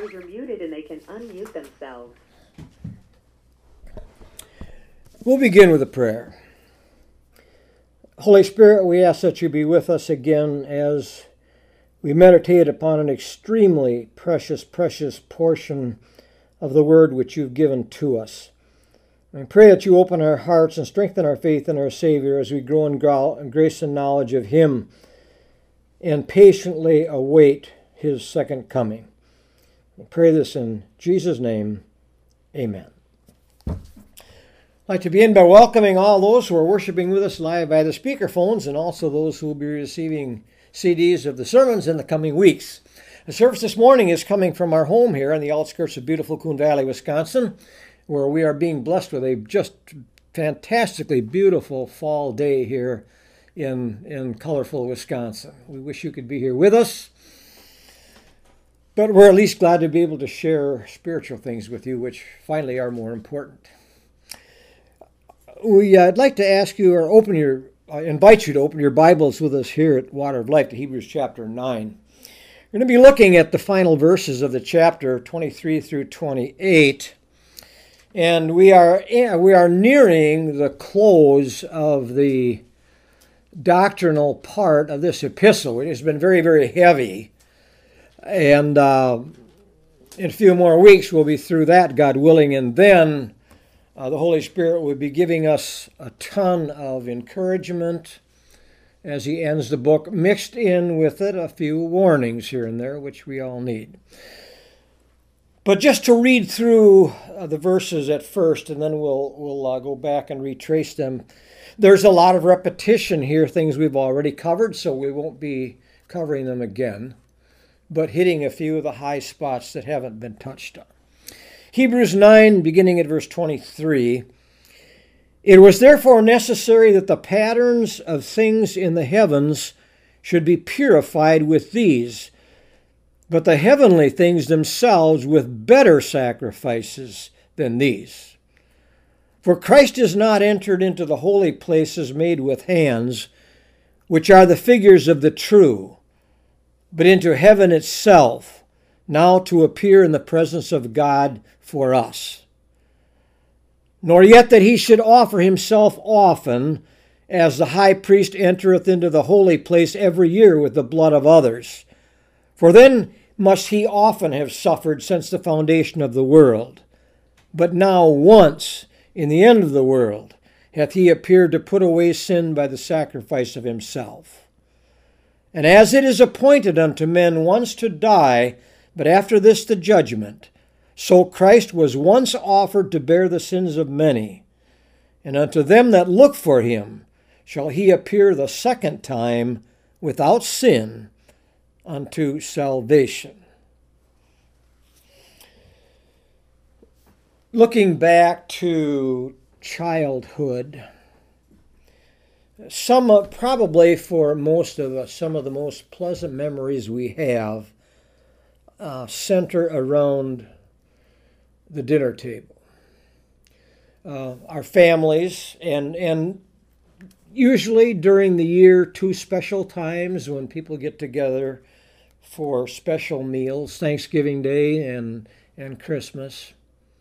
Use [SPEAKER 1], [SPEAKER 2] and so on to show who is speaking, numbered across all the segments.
[SPEAKER 1] Callers are muted and they can unmute themselves.
[SPEAKER 2] We'll begin with a prayer. Holy Spirit, we ask that you be with us again as we meditate upon an extremely precious, precious portion of the word which you've given to us. I pray that you open our hearts and strengthen our faith in our Savior as we grow in grace and knowledge of him and patiently await his second coming. I pray this in Jesus' name. Amen. I'd like to begin by welcoming all those who are worshiping with us live by the speakerphones and also those who will be receiving CDs of the sermons in the coming weeks. The service this morning is coming from our home here on the outskirts of beautiful Coon Valley, Wisconsin, where we are being blessed with a just fantastically beautiful fall day here in colorful Wisconsin. We wish you could be here with us, but we're at least glad to be able to share spiritual things with you, which finally are more important. I'd like to ask you, or invite you to open your Bibles with us here at Water of Life to Hebrews chapter 9. We're going to be looking at the final verses of the chapter, 23 through 28. And we are nearing the close of the doctrinal part of this epistle. It has been very, very heavy. And in a few more weeks, we'll be through that, God willing. And then the Holy Spirit will be giving us a ton of encouragement as he ends the book, mixed in with it a few warnings here and there, which we all need. But just to read through the verses at first, and then we'll go back and retrace them. There's a lot of repetition here, things we've already covered, so we won't be covering them again, but hitting a few of the high spots that haven't been touched on. Hebrews 9, beginning at verse 23. It was therefore necessary that the patterns of things in the heavens should be purified with these, but the heavenly things themselves with better sacrifices than these. For Christ is not entered into the holy places made with hands, which are the figures of the true, but into heaven itself, now to appear in the presence of God for us. Nor yet that he should offer himself often, as the high priest entereth into the holy place every year with the blood of others. For then must he often have suffered since the foundation of the world. But now once, in the end of the world, hath he appeared to put away sin by the sacrifice of himself. And as it is appointed unto men once to die, but after this the judgment, so Christ was once offered to bear the sins of many. And unto them that look for him shall he appear the second time without sin, unto salvation. Looking back to childhood, probably for most of us, some of the most pleasant memories we have center around the dinner table. Our families, and usually during the year, two special times when people get together for special meals, Thanksgiving Day and Christmas.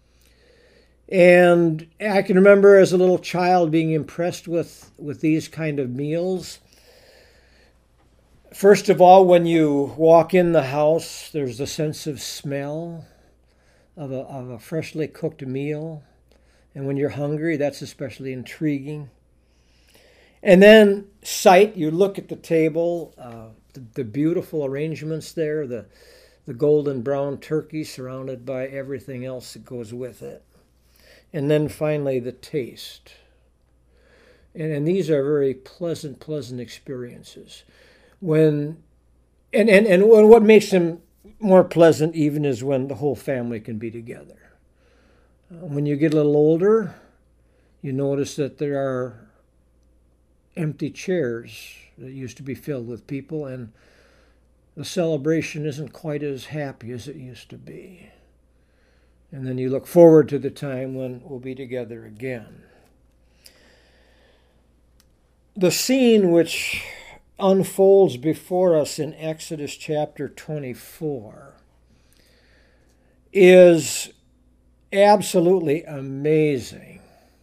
[SPEAKER 2] And I can remember as a little child being impressed with these kind of meals. First of all, when you walk in the house, there's the sense of smell of a freshly cooked meal. And when you're hungry, that's especially intriguing. And then sight, you look at the table, the beautiful arrangements there, the golden brown turkey surrounded by everything else that goes with it. And then finally the taste. And these are very pleasant experiences. And what makes them more pleasant even is when the whole family can be together. When you get a little older, you notice that there are empty chairs that used to be filled with people, and the celebration isn't quite as happy as it used to be. And then you look forward to the time when we'll be together again. The scene which unfolds before us in Exodus chapter 24 is absolutely amazing.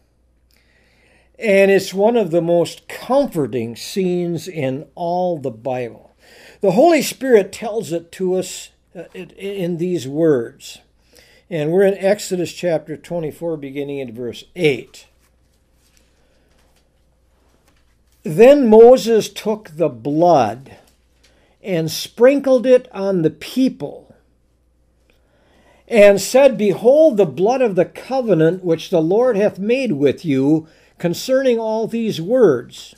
[SPEAKER 2] And it's one of the most comforting scenes in all the Bible. The Holy Spirit tells it to us in these words. And we're in Exodus chapter 24, beginning in verse 8. Then Moses took the blood and sprinkled it on the people, and said, Behold the blood of the covenant which the Lord hath made with you concerning all these words.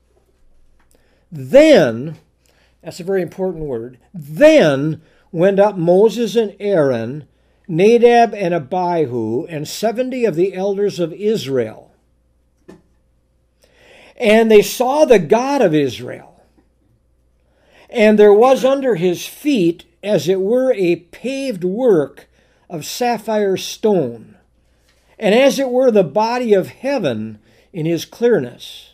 [SPEAKER 2] Then, that's a very important word, then went up Moses and Aaron, Nadab and Abihu, and 70 of the elders of Israel. And they saw the God of Israel. And there was under his feet, as it were, a paved work of sapphire stone, and as it were the body of heaven in his clearness.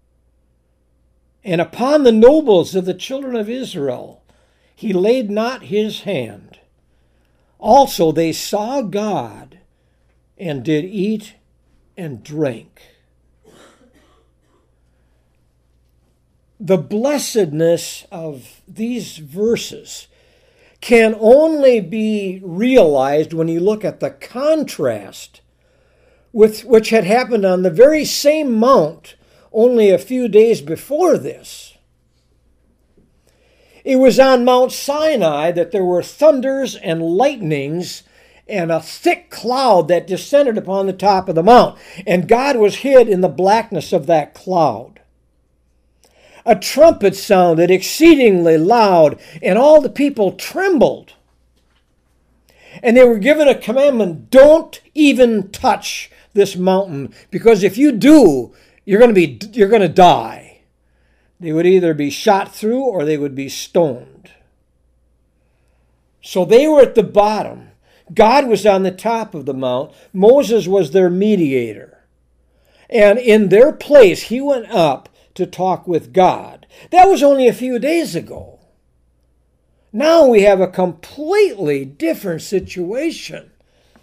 [SPEAKER 2] And upon the nobles of the children of Israel he laid not his hand. Also they saw God, and did eat and drink. The blessedness of these verses can only be realized when you look at the contrast with which had happened on the very same mount only a few days before this. It was on Mount Sinai that there were thunders and lightnings and a thick cloud that descended upon the top of the mount, and God was hid in the blackness of that cloud. A trumpet sounded exceedingly loud, and all the people trembled. And they were given a commandment, don't even touch this mountain, because if you do, you're going to die. They would either be shot through or they would be stoned. So they were at the bottom. God was on the top of the mount. Moses was their mediator. And in their place, he went up to talk with God. That was only a few days ago. Now we have a completely different situation.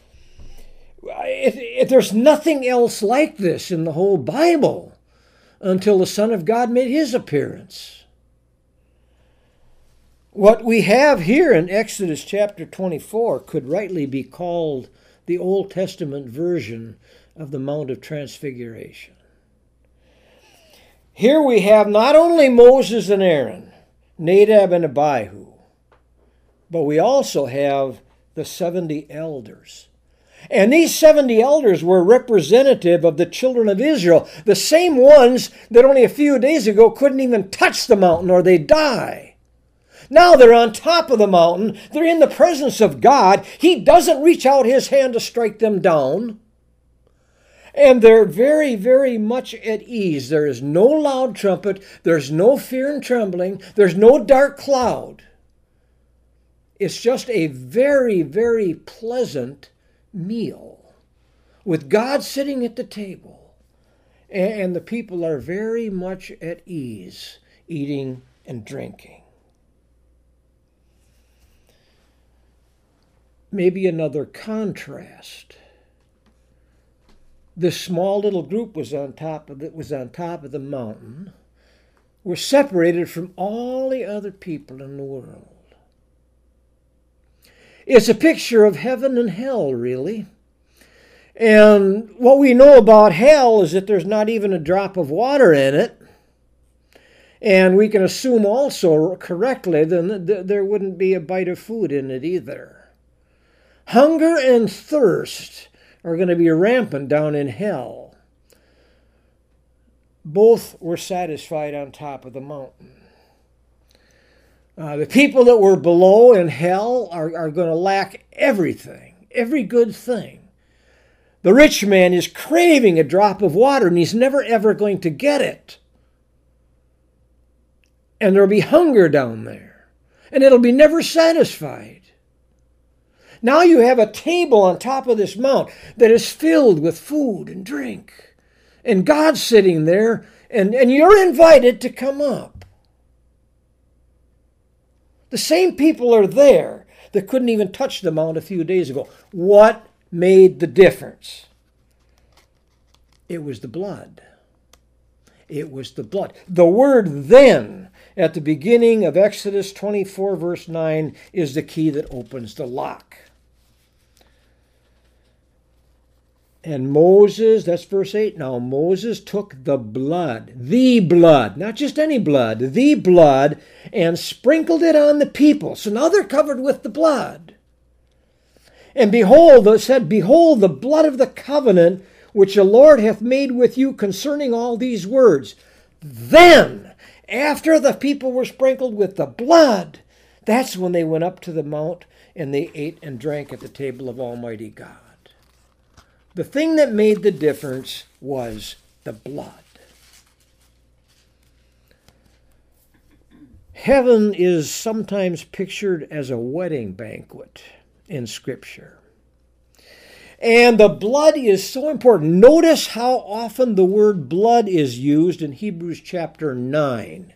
[SPEAKER 2] There's nothing else like this in the whole Bible until the Son of God made his appearance. What we have here in Exodus chapter 24 could rightly be called the Old Testament version of the Mount of Transfiguration. Here we have not only Moses and Aaron, Nadab and Abihu, but we also have the 70 elders. And these 70 elders were representative of the children of Israel, the same ones that only a few days ago couldn't even touch the mountain or they'd die. Now they're on top of the mountain. They're in the presence of God. He doesn't reach out his hand to strike them down. And they're very, very much at ease. There is no loud trumpet. There's no fear and trembling. There's no dark cloud. It's just a very, very pleasant meal with God sitting at the table. And the people are very much at ease, eating and drinking. Maybe another contrast. This small little group was on top of the mountain, were separated from all the other people in the world. It's a picture of heaven and hell, really. And what we know about hell is that there's not even a drop of water in it. And we can assume also correctly that there wouldn't be a bite of food in it either. Hunger and thirst are going to be rampant down in hell. Both were satisfied on top of the mountain. The people that were below in hell are going to lack everything, every good thing. The rich man is craving a drop of water, and he's never ever going to get it. And there'll be hunger down there, and it'll be never satisfied. Now you have a table on top of this mount that is filled with food and drink, and God's sitting there, and you're invited to come up. The same people are there. that couldn't even touch the mount a few days ago. What made the difference? It was the blood. It was the blood. The word then at the beginning of Exodus 24 verse 9 is the key that opens the lock. And Moses, that's verse 8 now, Moses took the blood, not just any blood, the blood, and sprinkled it on the people. So now they're covered with the blood. And behold, it said, behold the blood of the covenant which the Lord hath made with you concerning all these words. Then, after the people were sprinkled with the blood, that's when they went up to the mount and they ate and drank at the table of Almighty God. The thing that made the difference was the blood. Heaven is sometimes pictured as a wedding banquet in Scripture. And the blood is so important. Notice how often the word blood is used in Hebrews chapter 9.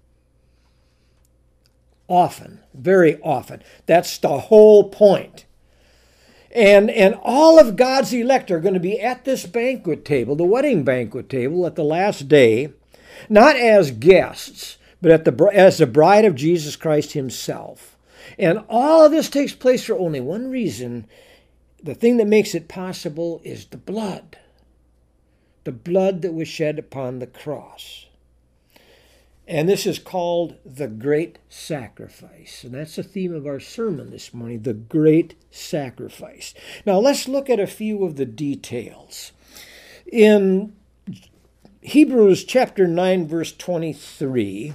[SPEAKER 2] Often, very often. That's the whole point. And all of God's elect are going to be at this banquet table, the wedding banquet table, at the last day, not as guests, but as the bride of Jesus Christ himself. And all of this takes place for only one reason. The thing that makes it possible is the blood that was shed upon the cross. And this is called the great sacrifice. And that's the theme of our sermon this morning, the great sacrifice. Now let's look at a few of the details. In Hebrews chapter 9, verse 23,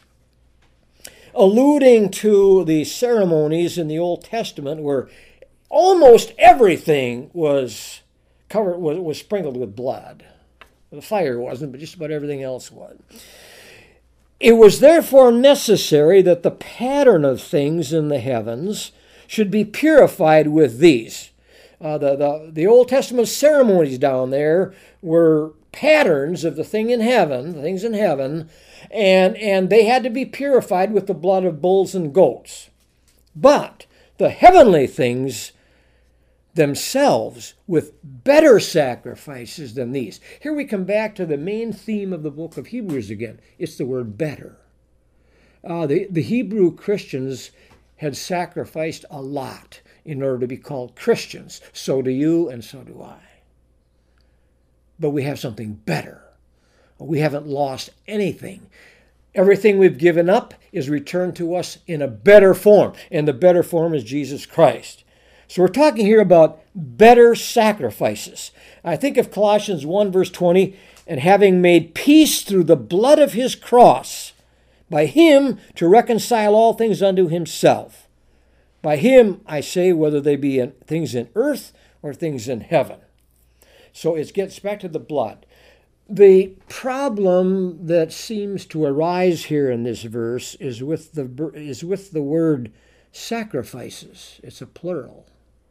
[SPEAKER 2] alluding to the ceremonies in the Old Testament where almost everything was sprinkled with blood. The fire wasn't, but just about everything else was. It was therefore necessary that the pattern of things in the heavens should be purified with these. The Old Testament ceremonies down there were patterns of the things in heaven, and they had to be purified with the blood of bulls and goats. But the heavenly things themselves with better sacrifices than these. Here we come back to the main theme of the book of Hebrews again. It's the word better. The Hebrew Christians had sacrificed a lot in order to be called Christians. So do you and so do I. But we have something better. We haven't lost anything. Everything we've given up is returned to us in a better form. And the better form is Jesus Christ. So we're talking here about better sacrifices. I think of Colossians 1 verse 20, and having made peace through the blood of his cross, by him to reconcile all things unto himself. By him, I say, whether they be things in earth or things in heaven. So it gets back to the blood. The problem that seems to arise here in this verse is with the word sacrifices. It's a plural.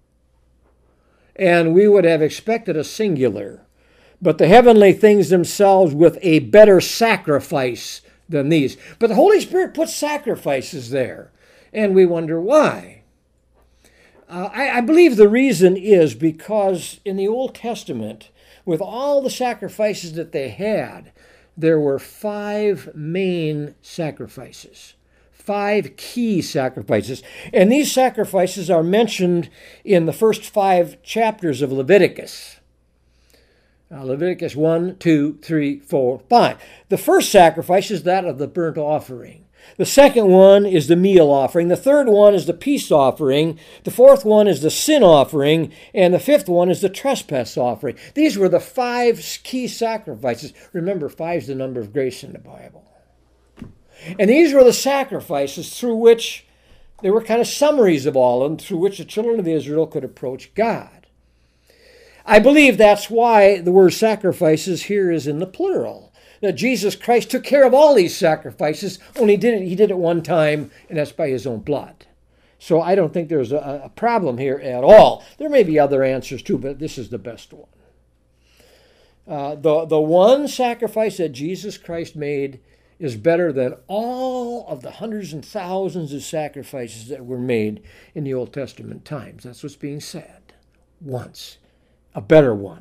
[SPEAKER 2] And we would have expected a singular. But the heavenly things themselves with a better sacrifice than these. But the Holy Spirit puts sacrifices there. And we wonder why. I believe the reason is because in the Old Testament, with all the sacrifices that they had, there were 5 main sacrifices. 5 key sacrifices. And these sacrifices are mentioned in the first 5 chapters of Leviticus. Leviticus 1, 2, 3, 4, 5. The first sacrifice is that of the burnt offering. The second one is the meal offering. The third one is the peace offering. The fourth one is the sin offering. And the fifth one is the trespass offering. These were the 5 key sacrifices. Remember, 5 is the number of grace in the Bible. And these were the sacrifices through which, they were kind of summaries of all of them, through which the children of Israel could approach God. I believe that's why the word sacrifices here is in the plural. That Jesus Christ took care of all these sacrifices, only he did it one time, and that's by his own blood. So I don't think there's a problem here at all. There may be other answers too, but this is the best one. The one sacrifice that Jesus Christ made is better than all of the hundreds and thousands of sacrifices that were made in the Old Testament times. That's what's being said. Once. A better one.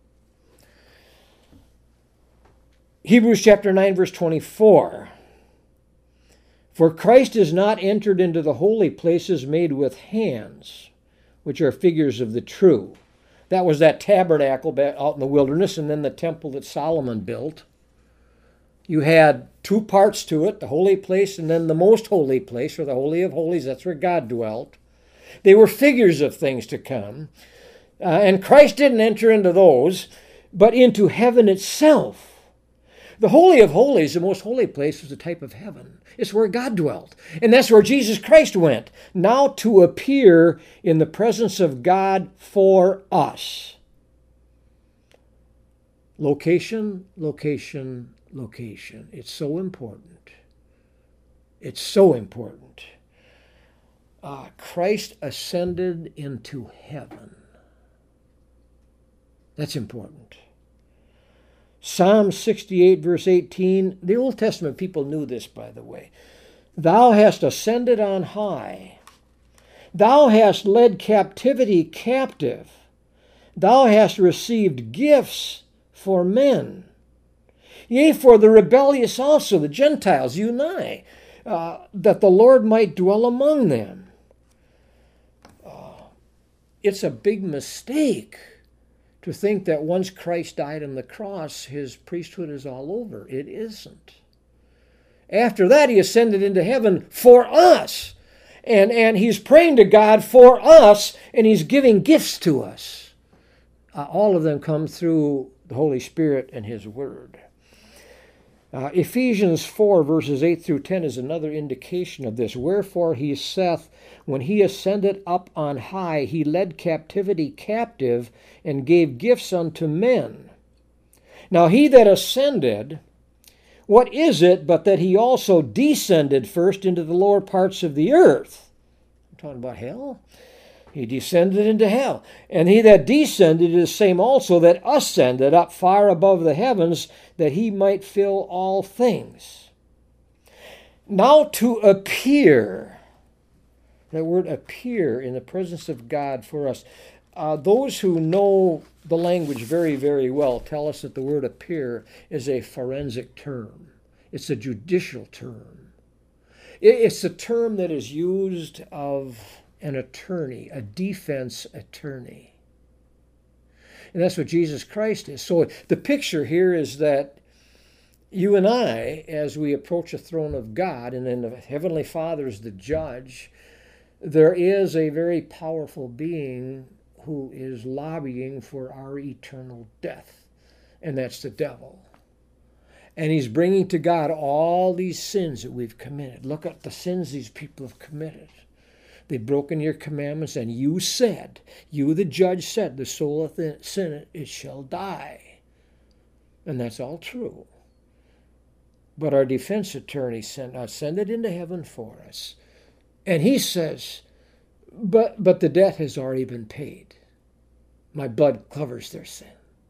[SPEAKER 2] Hebrews chapter 9, verse 24. For Christ is not entered into the holy places made with hands, which are figures of the true. That was that tabernacle out in the wilderness, and then the temple that Solomon built. You had two parts to it, the holy place and then the most holy place, or the Holy of Holies. That's where God dwelt. They were figures of things to come. And Christ didn't enter into those, but into heaven itself. The Holy of Holies, the most holy place, was a type of heaven. It's where God dwelt. And that's where Jesus Christ went, now to appear in the presence of God for us. Location, location, location. It's so important. It's so important. Christ ascended into heaven. That's important. Psalm 68, verse 18. The Old Testament people knew this, by the way. Thou hast ascended on high. Thou hast led captivity captive. Thou hast received gifts for men. Yea, for the rebellious also, the Gentiles, you and I, that the Lord might dwell among them. It's a big mistake to think that once Christ died on the cross, his priesthood is all over. It isn't. After that, he ascended into heaven for us. And he's praying to God for us, and he's giving gifts to us. All of them come through the Holy Spirit and his word. Ephesians 4, verses 8 through 10 is another indication of this. Wherefore he saith, when he ascended up on high, he led captivity captive and gave gifts unto men. Now he that ascended, what is it but that he also descended first into the lower parts of the earth? I'm talking about hell. He descended into hell. And he that descended is the same also that ascended up far above the heavens, that he might fill all things. Now to appear, that word appear, in the presence of God for us. Those who know the language very, very well tell us that the word appear is a forensic term. It's a judicial term. It's a term that is used of an attorney, a defense attorney. And that's what Jesus Christ is. So the picture here is that you and I, as we approach the throne of God, and then the Heavenly Father is the judge, there is a very powerful being who is lobbying for our eternal death, and that's the devil. And he's bringing to God all these sins that we've committed. Look at the sins these people have committed. They've broken your commandments, and you said, you the judge said, the soul of the sinner, it shall die. And that's all true. But our defense attorney ascended into heaven for us. And he says, but the debt has already been paid. My blood covers their sin.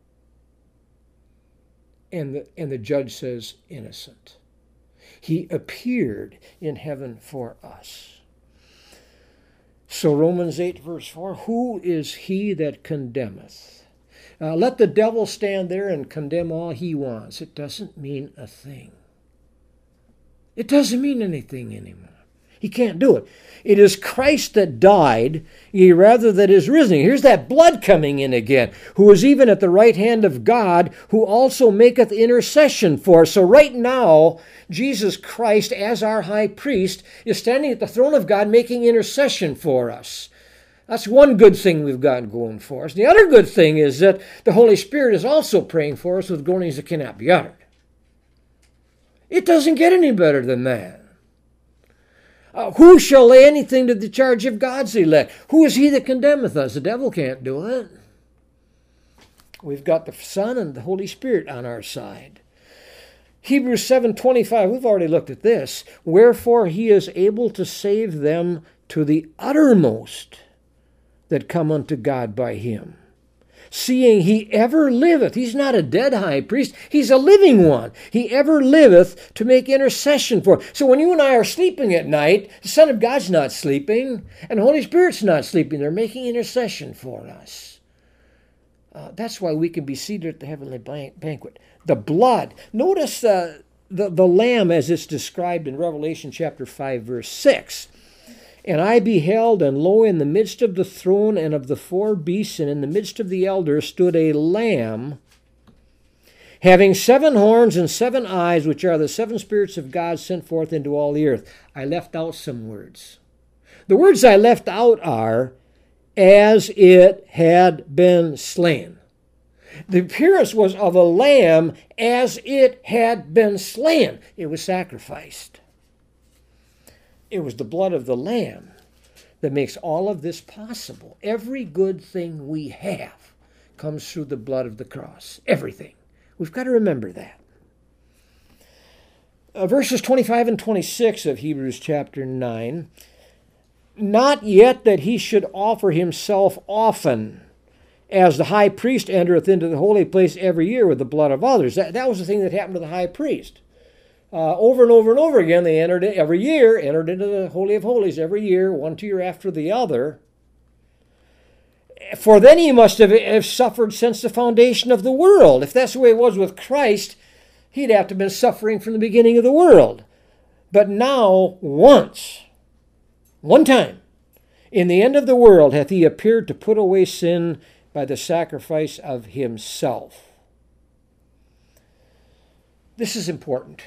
[SPEAKER 2] And the judge says, innocent. He appeared in heaven for us. So Romans 8, verse 4, who is he that condemneth? Let the devil stand there and condemn all he wants. It doesn't mean a thing. It doesn't mean anything anymore. He can't do it. It is Christ that died, yea, rather that is risen. Here's that blood coming in again, who is even at the right hand of God, who also maketh intercession for us. So right now, Jesus Christ, as our high priest, is standing at the throne of God making intercession for us. That's one good thing we've got going for us. The other good thing is that the Holy Spirit is also praying for us with groanings that cannot be uttered. It doesn't get any better than that. Who shall lay anything to the charge of God's elect? Who is he that condemneth us? The devil can't do it. We've got the Son and the Holy Spirit on our side. Hebrews 7:25, we've already looked at this. Wherefore he is able to save them to the uttermost that come unto God by him, seeing he ever liveth. He's not a dead high priest. He's a living one. He ever liveth to make intercession for. So when you and I are sleeping at night, the Son of God's not sleeping, and the Holy Spirit's not sleeping. They're making intercession for us. That's why we can be seated at the heavenly banquet. The blood. Notice the lamb as it's described in Revelation chapter 5, verse 6. And I beheld, and lo, in the midst of the throne and of the four beasts, and in the midst of the elders, stood a lamb, having 7 horns and 7 eyes, which are the 7 spirits of God sent forth into all the earth. I left out some words. The words I left out are, as it had been slain. The appearance was of a lamb as it had been slain. It was sacrificed. It was the blood of the Lamb that makes all of this possible. Every good thing we have comes through the blood of the cross. Everything. We've got to remember that. Verses 25 and 26 of Hebrews chapter 9. Not yet that he should offer himself often, as the high priest entereth into the holy place every year with the blood of others. That was the thing that happened to the high priest. Over and over and over again, they entered into the Holy of Holies every year, one year after the other. For then he must have suffered since the foundation of the world. If that's the way it was with Christ, he'd have to have been suffering from the beginning of the world. But now, one time, in the end of the world, hath he appeared to put away sin by the sacrifice of himself. This is important.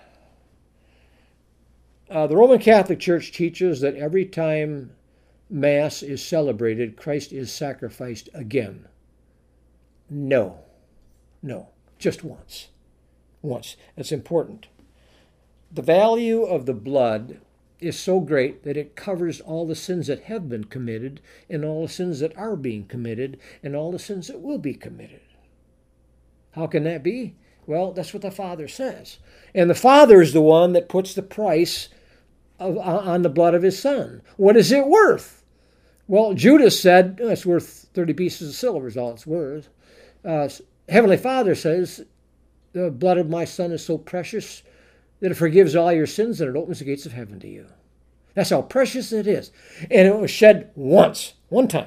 [SPEAKER 2] The Roman Catholic Church teaches that every time Mass is celebrated, Christ is sacrificed again. No, just once. Once. That's important. The value of the blood is so great that it covers all the sins that have been committed, and all the sins that are being committed, and all the sins that will be committed. How can that be? Well, that's what the Father says. And the Father is the one that puts the price on the blood of his Son. What is it worth? Well, Judas said, it's worth 30 pieces of silver is all it's worth. Heavenly Father says, the blood of my Son is so precious that it forgives all your sins and it opens the gates of heaven to you. That's how precious it is. And it was shed once, one time.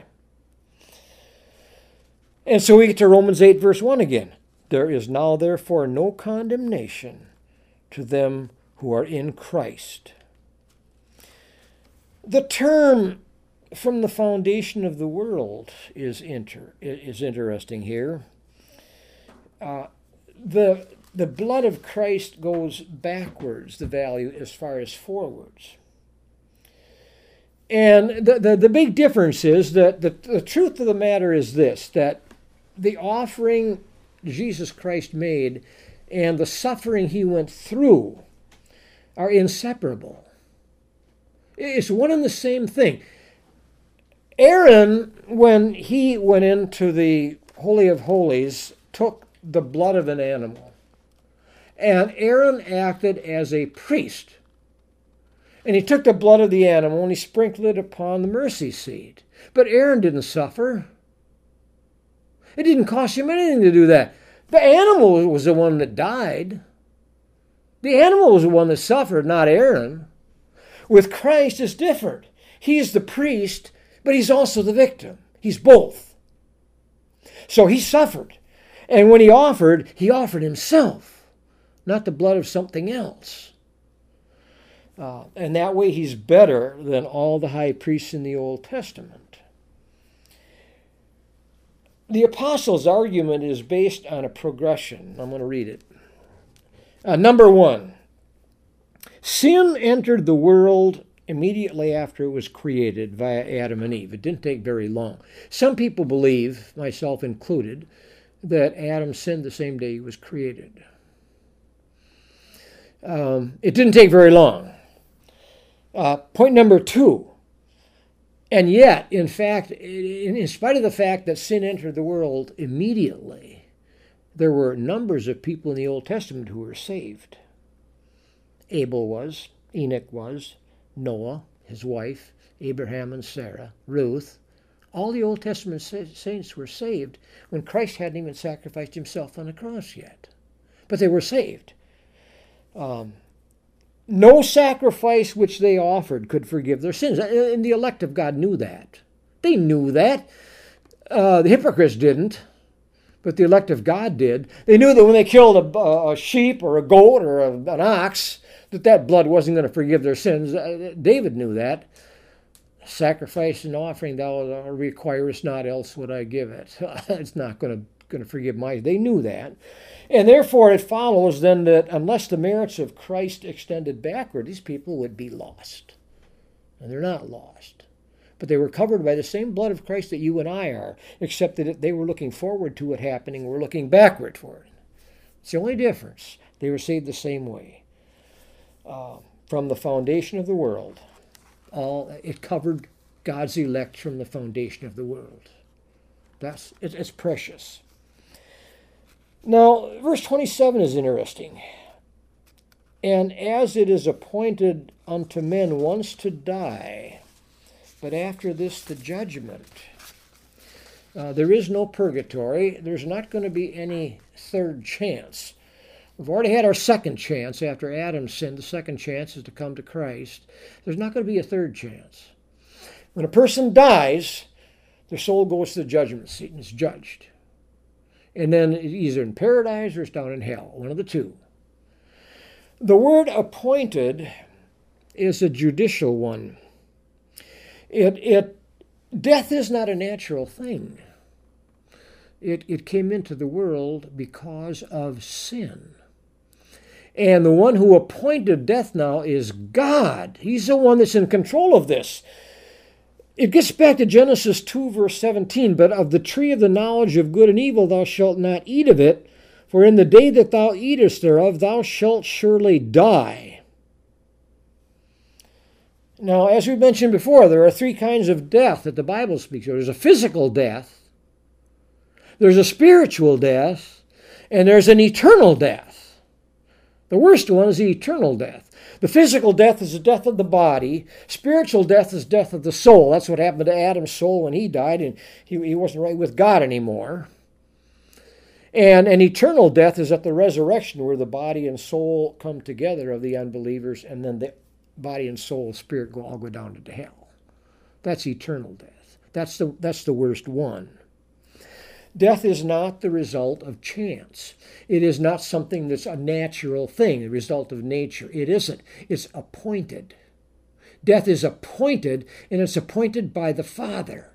[SPEAKER 2] And so we get to Romans 8, verse 1 again. There is now therefore no condemnation to them who are in Christ. The term from the foundation of the world is interesting here. The blood of Christ goes backwards, the value, as far as forwards. And the big difference is that the truth of the matter is this, that the offering Jesus Christ made and the suffering he went through are inseparable. It's one and the same thing. Aaron, when he went into the Holy of Holies, took the blood of an animal. And Aaron acted as a priest. And he took the blood of the animal and he sprinkled it upon the mercy seat. But Aaron didn't suffer. It didn't cost him anything to do that. The animal was the one that died. The animal was the one that suffered, not Aaron. With Christ, it's different. He's the priest, but he's also the victim. He's both. So he suffered. And when he offered himself, not the blood of something else. And that way he's better than all the high priests in the Old Testament. The apostles' argument is based on a progression. I'm going to read it. Number 1, sin entered the world immediately after it was created via Adam and Eve. It didn't take very long. Some people believe, myself included, that Adam sinned the same day he was created. It didn't take very long. Point number 2, and yet, in fact, in spite of the fact that sin entered the world immediately, there were numbers of people in the Old Testament who were saved. Abel was, Enoch was, Noah, his wife, Abraham and Sarah, Ruth, All the Old Testament saints were saved when Christ hadn't even sacrificed himself on the cross yet. But they were saved. No sacrifice which they offered could forgive their sins. And the elect of God knew that. They knew that. The hypocrites didn't, but the elect of God did. They knew that when they killed a sheep or a goat or an ox, that blood wasn't going to forgive their sins. David knew that. Sacrifice and offering thou requirest not, else would I give it. It's not going to forgive my. They knew that. And therefore it follows then that unless the merits of Christ extended backward, these people would be lost. And they're not lost. But they were covered by the same blood of Christ that you and I are, except that they were looking forward to it happening. We're looking backward for it. It's the only difference. They were saved the same way. From the foundation of the world. It covered God's elect from the foundation of the world. It's precious. Now, verse 27 is interesting. And as it is appointed unto men once to die, but after this the judgment. There is no purgatory. There's not going to be any third chance. We've already had our second chance after Adam sinned. The second chance is to come to Christ. There's not going to be a third chance. When a person dies, their soul goes to the judgment seat and is judged. And then it's either in paradise or it's down in hell, one of the two. The word appointed is a judicial one. Death is not a natural thing. It came into the world because of sin. And the one who appointed death now is God. He's the one that's in control of this. It gets back to Genesis 2, verse 17. But of the tree of the knowledge of good and evil thou shalt not eat of it, for in the day that thou eatest thereof thou shalt surely die. Now, as we mentioned before, there are three kinds of death that the Bible speaks of. There's a physical death, there's a spiritual death, and there's an eternal death. The worst one is the eternal death. The physical death is the death of the body. Spiritual death is death of the soul. That's what happened to Adam's soul when he died, and he wasn't right with God anymore. And an eternal death is at the resurrection, where the body and soul come together of the unbelievers, and then the body and soul and spirit all go down to hell. That's eternal death. That's the worst one. Death is not the result of chance. It is not something that's a natural thing, the result of nature. It isn't. It's appointed. Death is appointed, and it's appointed by the Father.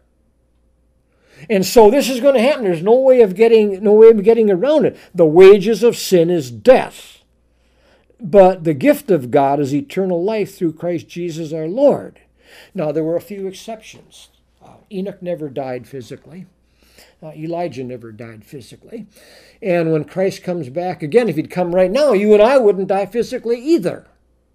[SPEAKER 2] And so this is going to happen. There's no way of getting around it. The wages of sin is death. But the gift of God is eternal life through Christ Jesus our Lord. Now, there were a few exceptions. Enoch never died physically. Elijah never died physically. And when Christ comes back again, if he'd come right now, you and I wouldn't die physically either.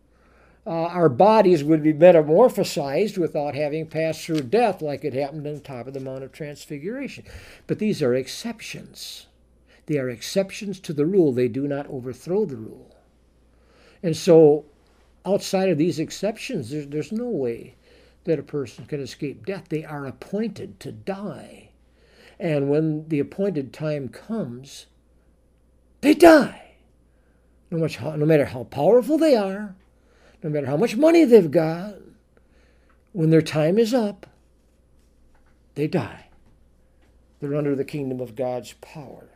[SPEAKER 2] Our bodies would be metamorphosized without having passed through death like it happened on the top of the Mount of Transfiguration. But these are exceptions. They are exceptions to the rule. They do not overthrow the rule. And so outside of these exceptions, there's no way that a person can escape death. They are appointed to die. And when the appointed time comes, they die. No matter how powerful they are, no matter how much money they've got, when their time is up, they die. They're under the kingdom of God's power.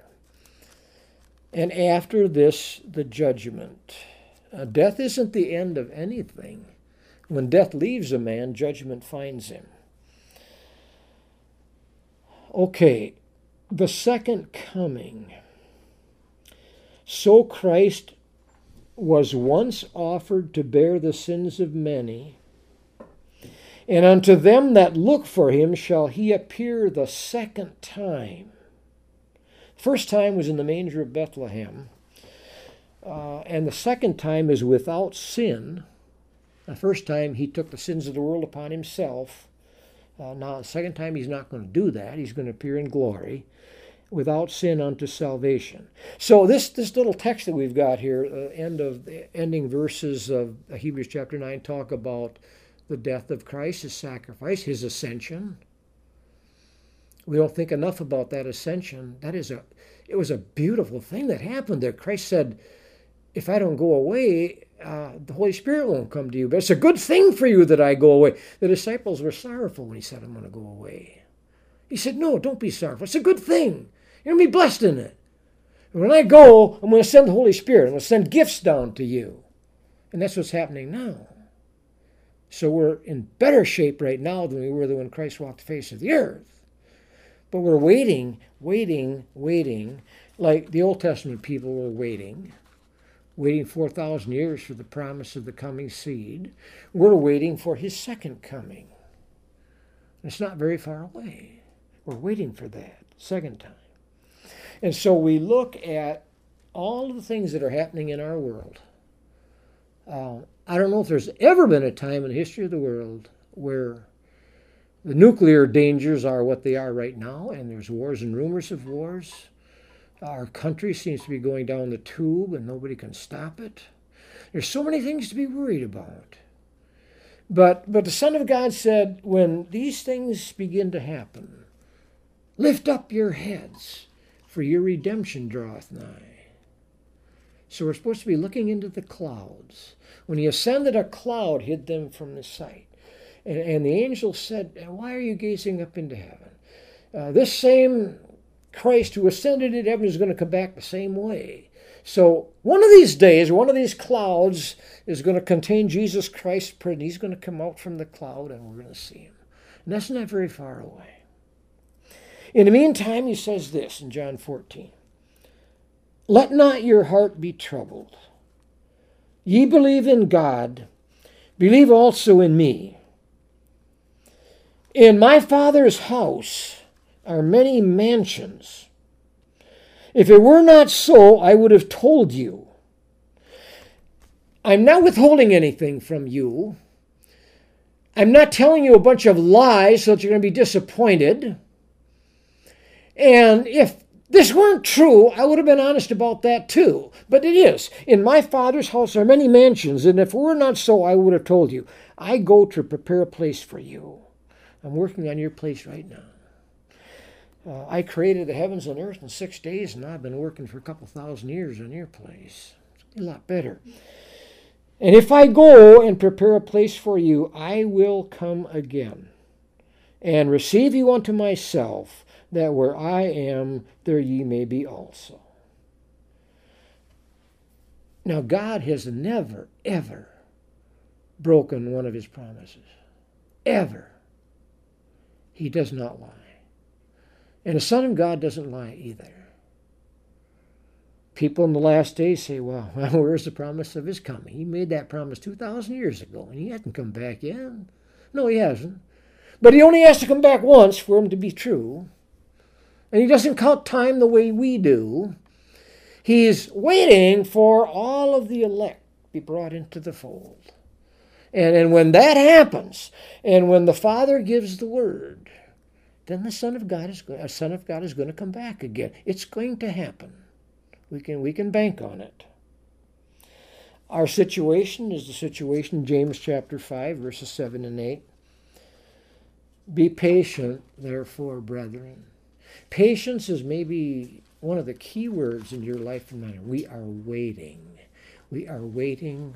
[SPEAKER 2] And after this, the judgment. Death isn't the end of anything. When death leaves a man, judgment finds him. Okay, the second coming. So Christ was once offered to bear the sins of many, and unto them that look for him shall he appear the second time. First time was in the manger of Bethlehem, and the second time is without sin. The first time he took the sins of the world upon himself. Now, the second time he's not going to do that. He's going to appear in glory without sin unto salvation. So this little text that we've got here, ending verses of Hebrews chapter 9, talk about the death of Christ, his sacrifice, his ascension. We don't think enough about that ascension. It was a beautiful thing that happened there. Christ said, if I don't go away, the Holy Spirit won't come to you. But it's a good thing for you that I go away. The disciples were sorrowful when he said, I'm going to go away. He said, no, don't be sorrowful. It's a good thing. You're going to be blessed in it. And when I go, I'm going to send the Holy Spirit. I'm going to send gifts down to you. And that's what's happening now. So we're in better shape right now than we were when Christ walked the face of the earth. But we're waiting, like the Old Testament people were waiting 4,000 years for the promise of the coming seed. We're waiting for his second coming. It's not very far away. We're waiting for that second time. And so we look at all of the things that are happening in our world. I don't know if there's ever been a time in the history of the world where the nuclear dangers are what they are right now, and there's wars and rumors of wars. Our country seems to be going down the tube and nobody can stop it. There's so many things to be worried about. But the Son of God said, when these things begin to happen, lift up your heads, for your redemption draweth nigh. So we're supposed to be looking into the clouds. When he ascended, a cloud hid them from the sight. And the angel said, why are you gazing up into heaven? This same Christ who ascended into heaven is going to come back the same way. So one of these days, one of these clouds is going to contain Jesus Christ. He's going to come out from the cloud and we're going to see him. And that's not very far away. In the meantime, he says this in John 14. Let not your heart be troubled. Ye believe in God, believe also in me. In my Father's house are many mansions. If it were not so, I would have told you. I'm not withholding anything from you. I'm not telling you a bunch of lies so that you're going to be disappointed. And if this weren't true, I would have been honest about that too. But it is. In my Father's house are many mansions, and if it were not so, I would have told you. I go to prepare a place for you. I'm working on your place right now. I created the heavens and earth in 6 days, and I've been working for a couple thousand years on your place. It's a lot better. And if I go and prepare a place for you, I will come again and receive you unto myself, that where I am, there ye may be also. Now, God has never, ever broken one of his promises. Ever. He does not lie. And the Son of God doesn't lie either. People in the last days say, well, where's the promise of his coming? He made that promise 2,000 years ago, and he hasn't come back yet. No, he hasn't. But he only has to come back once for him to be true. And he doesn't count time the way we do. He's waiting for all of the elect to be brought into the fold. And when that happens, and when the Father gives the word, then the Son of God is going to come back again. It's going to happen. We can bank on it. Our situation is the situation, James chapter 5, verses 7 and 8. Be patient, therefore, brethren. Patience is maybe one of the key words in your life and mine. We are waiting. We are waiting.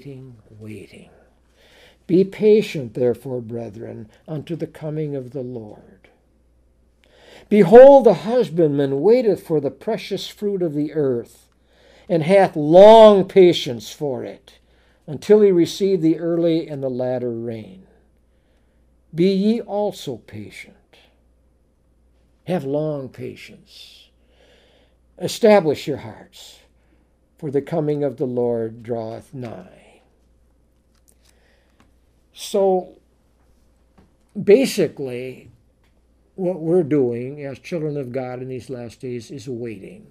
[SPEAKER 2] Be patient, therefore, brethren, unto the coming of the Lord. Behold, the husbandman waiteth for the precious fruit of the earth, and hath long patience for it, until he receive the early and the latter rain. Be ye also patient. Have long patience. Establish your hearts, for the coming of the Lord draweth nigh. So, basically, what we're doing as children of God in these last days is waiting.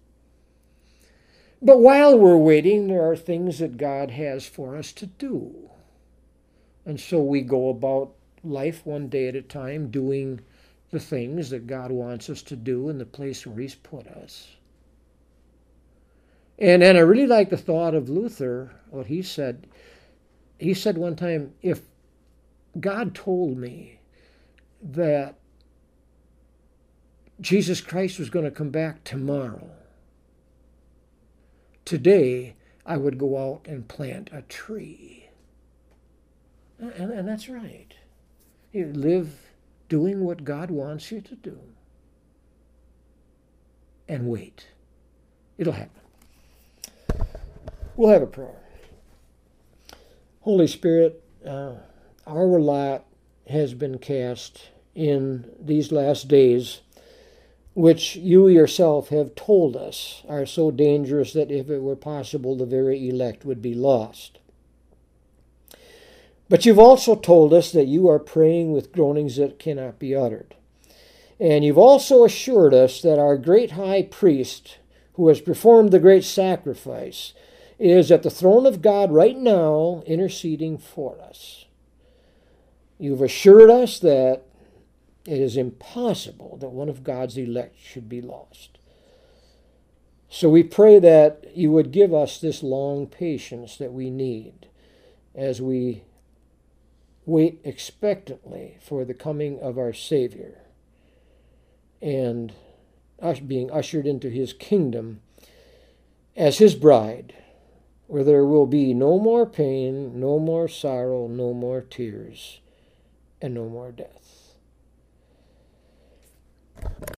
[SPEAKER 2] But while we're waiting, there are things that God has for us to do. And so we go about life one day at a time, doing the things that God wants us to do in the place where he's put us. And I really like the thought of Luther, what he said. He said one time, if God told me that Jesus Christ was going to come back tomorrow, today I would go out and plant a tree. And that's right. You live doing what God wants you to do. And wait. It'll happen. We'll have a prayer. Holy Spirit, our lot has been cast in these last days, which you yourself have told us are so dangerous that if it were possible, the very elect would be lost. But you've also told us that you are praying with groanings that cannot be uttered. And you've also assured us that our great high priest, who has performed the great sacrifice, is at the throne of God right now, interceding for us. You've assured us that it is impossible that one of God's elect should be lost. So we pray that you would give us this long patience that we need as we wait expectantly for the coming of our Savior and us being ushered into his kingdom as his bride, where there will be no more pain, no more sorrow, no more tears, and no more death.